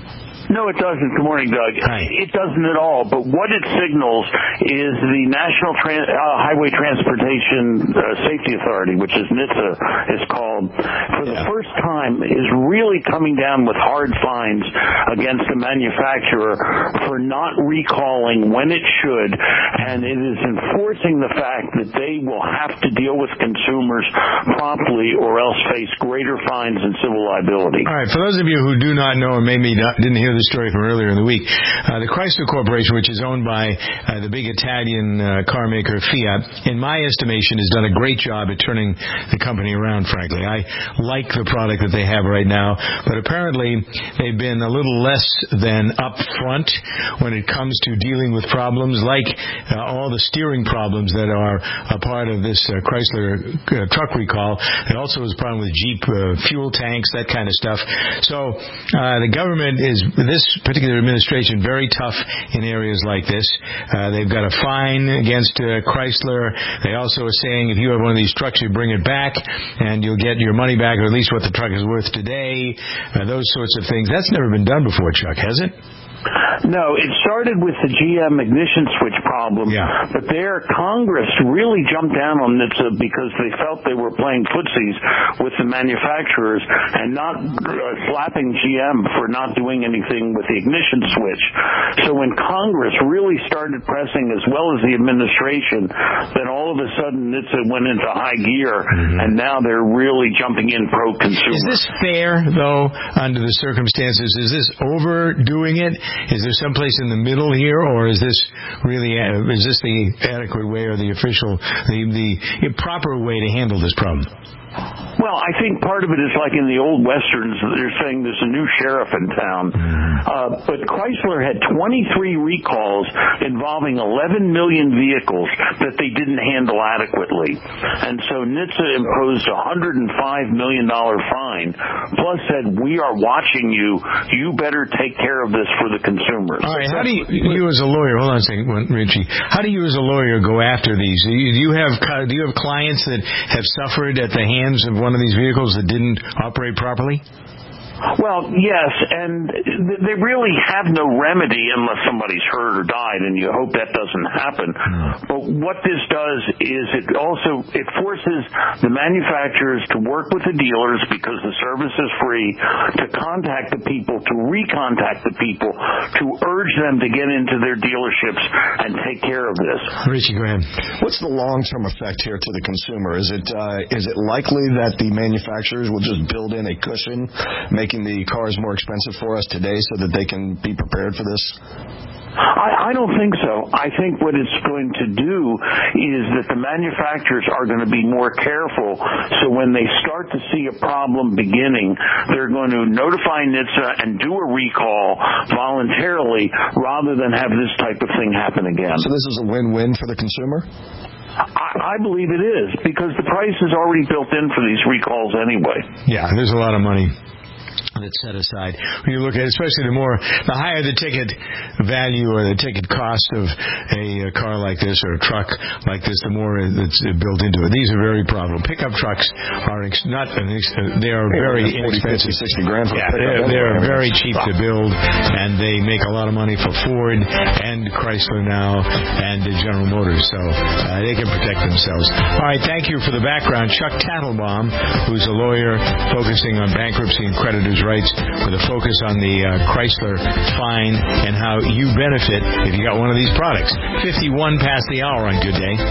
No, it doesn't. Good morning, Doug.
Hi.
It doesn't at all. But what it signals is the National Tran- uh, Highway Transportation uh, Safety Authority, which is NHTSA, is called, for the first time, is really coming down with hard fines against the manufacturer for not recalling when it should, and it is enforcing the fact that they will have to deal with consumers promptly or else face greater fines and civil liability.
All right. For those of you who do not know and maybe not, didn't hear the story from earlier in the week. Uh, the Chrysler Corporation, which is owned by uh, the big Italian uh, car maker Fiat, in my estimation, has done a great job at turning the company around, frankly. I like the product that they have right now, but apparently they've been a little less than upfront when it comes to dealing with problems like uh, all the steering problems that are a part of this uh, Chrysler uh, truck recall. It also has a problem with Jeep uh, fuel tanks, that kind of stuff. So uh, the government is this particular administration very tough in areas like this. Uh, they've got a fine against uh, Chrysler. They also are saying if you have one of these trucks, you bring it back and you'll get your money back, or at least what the truck is worth today. Uh, those sorts of things. That's never been done before, Chuck, has it?
No, it started with the G M ignition switch problem,
yeah.
but there Congress really jumped down on NHTSA because they felt they were playing footsies with the manufacturers and not uh, slapping G M for not doing anything with the ignition switch. So when Congress really started pressing, as well as the administration, then all of a sudden NHTSA went into high gear, mm-hmm. and now they're really jumping in pro-consumer.
Is this fair, though, under the circumstances? Is this overdoing it? Is there someplace in the middle here, or is this really uh, is this the adequate way or the official, the, the proper way to handle this problem?
Well, I think part of it is like in the old westerns, they're saying there's a new sheriff in town. Uh, but Chrysler had twenty-three recalls involving eleven million vehicles that they didn't handle adequately. And so NHTSA imposed a one hundred five million dollars fine, plus said, we are watching you. You better take care of this for the consumers.
All right. How do you, you as a lawyer, hold on a second, Richie, how do you as a lawyer go after these? Do you, do you have do you have clients that have suffered at the hands of one of these vehicles that didn't operate properly?
Well, yes, and they really have no remedy unless somebody's hurt or died, and you hope that doesn't happen. But what this does is it also it forces the manufacturers to work with the dealers, because the service is free, to contact the people, to recontact the people, to urge them to get into their dealerships and take care of this.
Richie, go ahead.
What's the long-term effect here to the consumer? Is it uh, is it likely that the manufacturers will just build in a cushion, making the cars more expensive for us today so that they can be prepared for this?
I, I don't think so. I think what it's going to do is that the manufacturers are going to be more careful, so when they start to see a problem beginning, they're going to notify NHTSA and do a recall voluntarily rather than have this type of thing happen again.
So this is a win-win for the consumer?
I, I believe it is, because the price is already built in for these recalls anyway.
Yeah, there's a lot of money that's set aside. When you look at, especially the more, the higher the ticket value or the ticket cost of a, a car like this or a truck like this, the more that's built into it. These are very profitable. Pickup trucks are ex- not, they are very inexpensive.
sixty grand for
yeah,
a pickup.
They're, they're very cheap to build, and they make a lot of money for Ford and Chrysler now and General Motors, so uh, they can protect themselves. All right, thank you for the background. Chuck Tattlebaum, who's a lawyer focusing on bankruptcy and creditors' rights with a focus on the uh, Chrysler fine and how you benefit if you got one of these products. fifty-one past the hour on Good Day.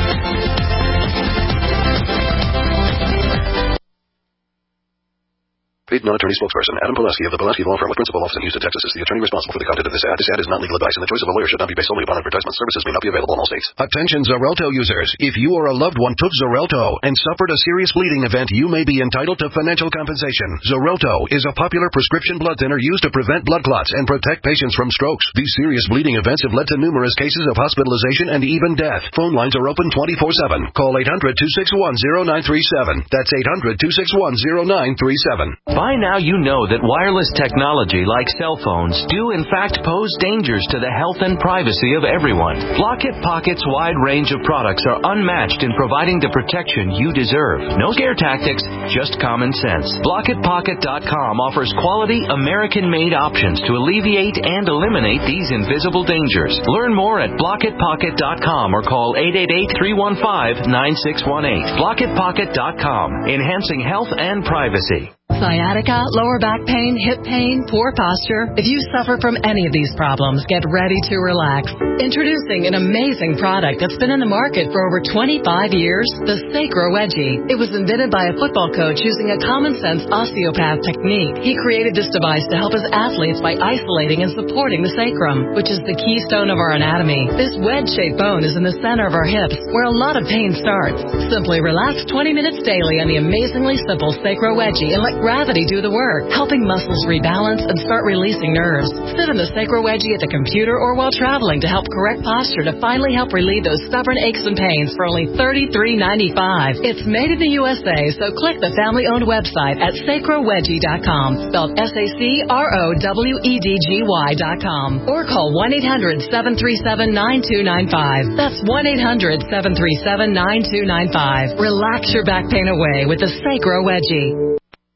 Paid non-attorney spokesperson Adam Pulaski of the Pulaski Law Firm with principal office in Houston, Texas is the attorney responsible for the content of this ad. This ad is not legal advice, and the choice of a lawyer should not be based solely upon advertisement. Services may not be available in all states.
Attention Xarelto users. If you or a loved one took Xarelto and suffered a serious bleeding event, you may be entitled to financial compensation. Xarelto is a popular prescription blood thinner used to prevent blood clots and protect patients from strokes. These serious bleeding events have led to numerous cases of hospitalization and even death. Phone lines are open twenty-four seven. Call eight hundred, two six one, zero nine three seven. That's eight hundred, two six one, zero nine three seven.
By now you know that wireless technology like cell phones do in fact pose dangers to the health and privacy of everyone. Blockit Pocket's wide range of products are unmatched in providing the protection you deserve. No scare tactics, just common sense. Blockit Pocket dot com offers quality American-made options to alleviate and eliminate these invisible dangers. Learn more at Blockit Pocket dot com or call eight eight eight, three one five, nine six one eight. Blockit Pocket dot com, enhancing health and privacy.
Sciatica, lower back pain, hip pain, poor posture. If you suffer from any of these problems, get ready to relax. Introducing an amazing product that's been in the market for over twenty-five years, the Sacro Wedgie. It was invented by a football coach using a common-sense osteopath technique. He created this device to help his athletes by isolating and supporting the sacrum, which is the keystone of our anatomy. This wedge-shaped bone is in the center of our hips, where a lot of pain starts. Simply relax twenty minutes daily on the amazingly simple Sacro Wedgie and let gravity do the work, helping muscles rebalance and start releasing nerves. Sit in the Sacro Wedgie at the computer or while traveling to help correct posture to finally help relieve those stubborn aches and pains for only thirty-three ninety-five. It's made in the U S A, so click the family-owned website at sacro wedgie dot com, spelled S A C R O W E D G Y dot com, or call one eight hundred, seven three seven, nine two nine five. That's one eight hundred, seven three seven, nine two nine five. Relax your back pain away with the Sacro Wedgie.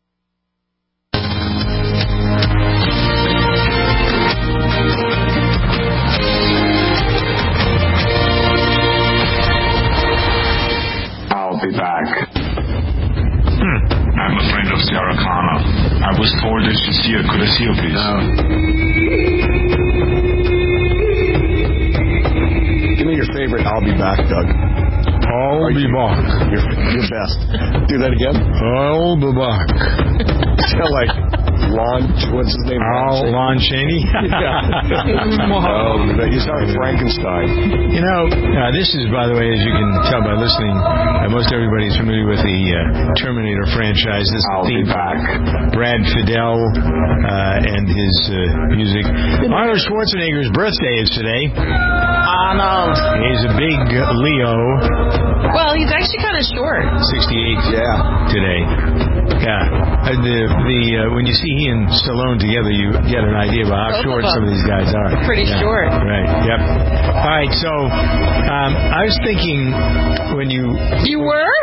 Be back. Hmm. I'm a friend of Sarah Connor. I was told that she's here. Could I see her, please?
No. Give me your favorite I'll be back, Doug.
I'll be back.
Your, your best. Do that again.
I'll be back.
Sound like Lon, what's his name?
Al Lon Chaney?
Oh, you sound like Frankenstein.
You know, uh, this is, by the way, as you can tell by listening, uh, most everybody's familiar with the uh, Terminator franchise. This is the theme from Brad Fidel uh, and his uh, music. Arnold Schwarzenegger's birthday is today.
Arnold.
He's a big Leo.
Well, he's actually kind of short.
sixty-eight yeah. today. Yeah. Uh, the the uh, when you see he and Stallone together, you get an idea about how short some of these guys are.
Pretty
yeah.
short.
Right. Yep. All right. So um, I was thinking when you
you were.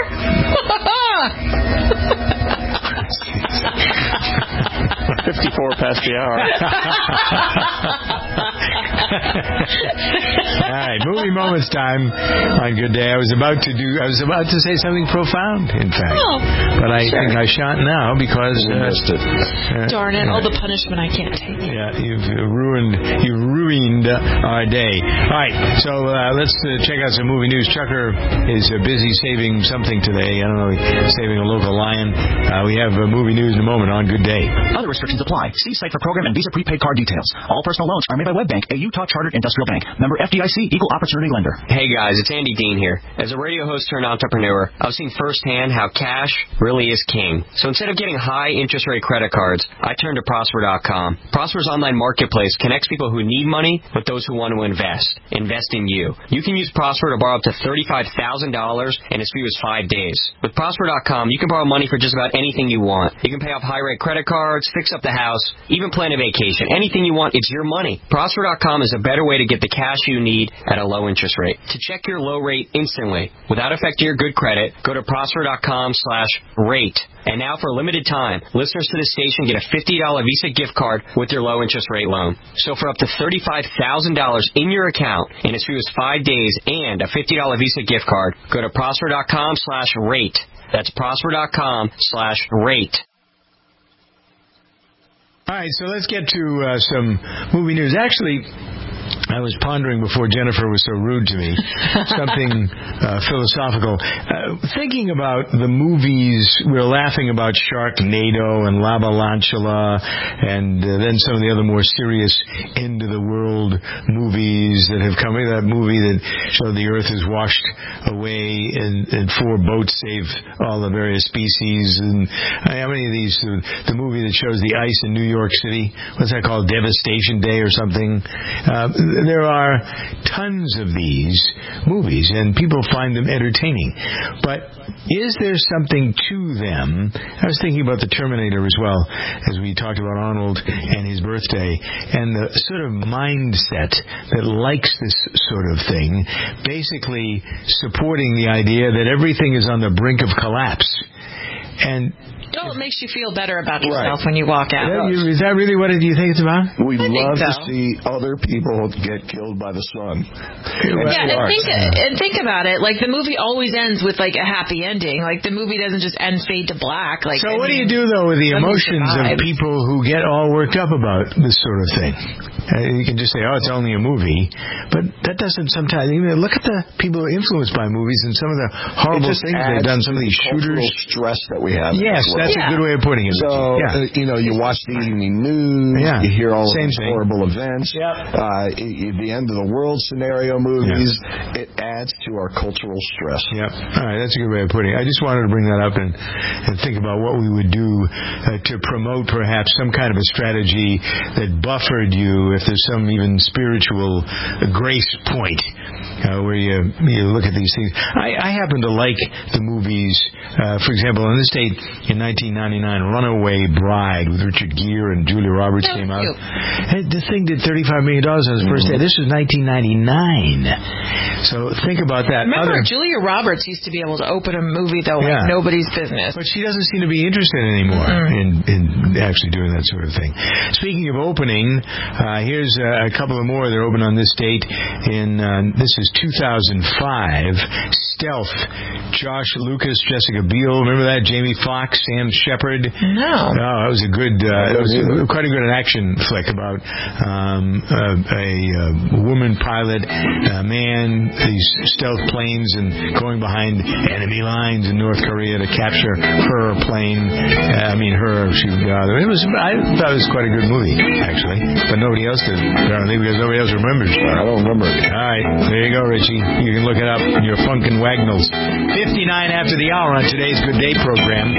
Fifty-four past the hour.
All right, movie moments time on Good Day. I was about to do. I was about to say something profound, in fact,
oh,
but I
sure.
think I shan't now because
you
uh,
missed it.
Uh, Darn it!
Uh,
all the punishment I can't take.
Yeah, you've ruined. You've ruined our day. All right, so uh, let's uh, check out some movie news. Chucker is uh, busy saving something today. I don't know, saving a local lion. Uh, we have uh, movie news in a moment on Good Day.
Other restrictions apply. See site for program and Visa prepaid card details. All personal loans are made by WebBank, a Utah chartered industrial bank. Member F D
F D I C, Equal Opportunity Lender.
Hey guys, it's Andy Dean here. As a radio host turned entrepreneur, I've seen firsthand how cash really is king. So instead of getting high interest rate credit cards, I turned to Prosper dot com. Prosper's online marketplace connects people who need money with those who want to invest. Invest in you. You can use Prosper to borrow up to thirty-five thousand dollars in as few as five days. With Prosper dot com, you can borrow money for just about anything you want. You can pay off high-rate credit cards, fix up the house, even plan a vacation. Anything you want, it's your money. Prosper dot com is a better way to get the cash you need at a low interest rate. To check your low rate instantly, without affecting your good credit, go to Prosper dot com slash rate. And now for a limited time, listeners to this station get a fifty dollars Visa gift card with your low interest rate loan. So for up to thirty-five thousand dollars in your account in as few as five days and a fifty dollars Visa gift card, go to Prosper dot com slash rate. That's Prosper dot com slash rate.
All right, so let's get to uh, some movie news. Actually, I was pondering before Jennifer was so rude to me, something uh, philosophical. Uh, thinking about the movies, we were laughing about Sharknado and Lavalantula and uh, then some of the other more serious end-of-the-world movies that have come. That movie that showed the Earth is washed away and, and four boats save all the various species. And uh, how many of these? Uh, the movie that shows the ice in New York City, what's that called? Devastation Day or something? Uh, There are tons of these movies, and people find them entertaining. But is there something to them? I was thinking about The Terminator as well, as we talked about Arnold and his birthday, and the sort of mindset that likes this sort of thing, basically supporting the idea that everything is on the brink of collapse. And
well, it makes you feel better about yourself right. when you walk out.
Is that really what it, do you think it's about?
We
I
love
so.
to see other people get killed by the sun.
Yeah, and think, and think about it. Like, the movie always ends with, like, a happy ending. Like, the movie doesn't just end fade to black. Like,
so
I
what
mean,
do you do, though, with the emotions of people who get all worked up about this sort of thing? Uh, you can just say, oh, it's only a movie. But that doesn't sometimes... Even look at the people influenced by movies and some of the horrible things they've done, some of these shooters.
Stress that we have.
Yes, that's yeah. a good way of putting it.
So,
yeah.
uh, you know, you watch the evening news,
yeah.
you hear all
Same
of these
thing.
horrible events.
Yep.
Uh, the end of the world scenario movies, yeah. it adds to our cultural stress.
Yep. All right, that's a good way of putting it. I just wanted to bring that up and, and think about what we would do uh, to promote perhaps some kind of a strategy that buffered you if there's some even spiritual grace point uh, where you you look at these things. I, I happen to like the movies, uh, for example, in this state in nineteen ninety-nine, Runaway Bride with Richard Gere and Julia Roberts that came out. Hey, the thing did thirty-five million dollars on its first day. This was nineteen ninety-nine. So think about that.
Remember,
Other,
Julia Roberts used to be able to open a movie, though,
yeah.
like nobody's business.
But she doesn't seem to be interested anymore mm-hmm. in, in actually doing that sort of thing. Speaking of opening, uh, here's uh, a couple of more. They're open on this date. In uh, this is two thousand five. Stealth. Josh Lucas, Jessica Biel. Remember that? Jamie Foxx, Sam Shepard.
No.
Oh, that was a good. Uh, it was a, quite a good action flick about um, a, a, a woman pilot, a man, these stealth planes, and going behind enemy lines in North Korea to capture her plane. Uh, I mean, her. She. Uh, it was. I thought it was quite a good movie, actually, but nobody else did. Apparently, because nobody else remembers.
I don't remember.
All right, there you go, Richie. You can look it up in your Funkin' Wagnalls. fifty-nine after the hour on today's Good Day program.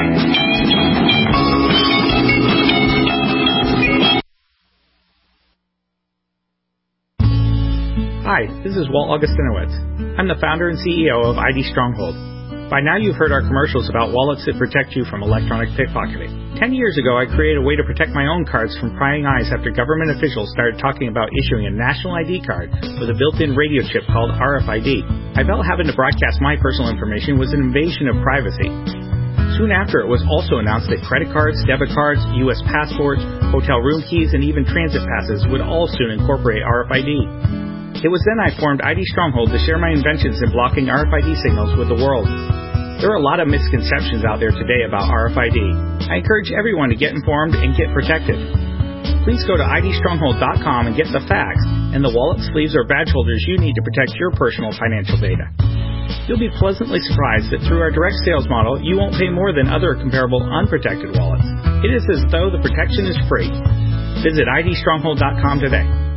Hi, this is Walt Augustinowitz. I'm the founder and C E O of I D Stronghold. By now you've heard our commercials about wallets that protect you from electronic pickpocketing. Ten years ago, I created a way to protect my own cards from prying eyes after government officials started talking about issuing a national I D card with a built-in radio chip called R F I D. I felt having to broadcast my personal information was an invasion of privacy. Soon after, it was also announced that credit cards, debit cards, U S passports, hotel room keys, and even transit passes would all soon incorporate R F I D. It was then I formed I D Stronghold to share my inventions in blocking R F I D signals with the world. There are a lot of misconceptions out there today about R F I D. I encourage everyone to get informed and get protected. Please go to I D stronghold dot com and get the facts and the wallet sleeves or badge holders you need to protect your personal financial data. You'll be pleasantly surprised that through our direct sales model, you won't pay more than other comparable unprotected wallets. It is as though the protection is free. Visit I D stronghold dot com today.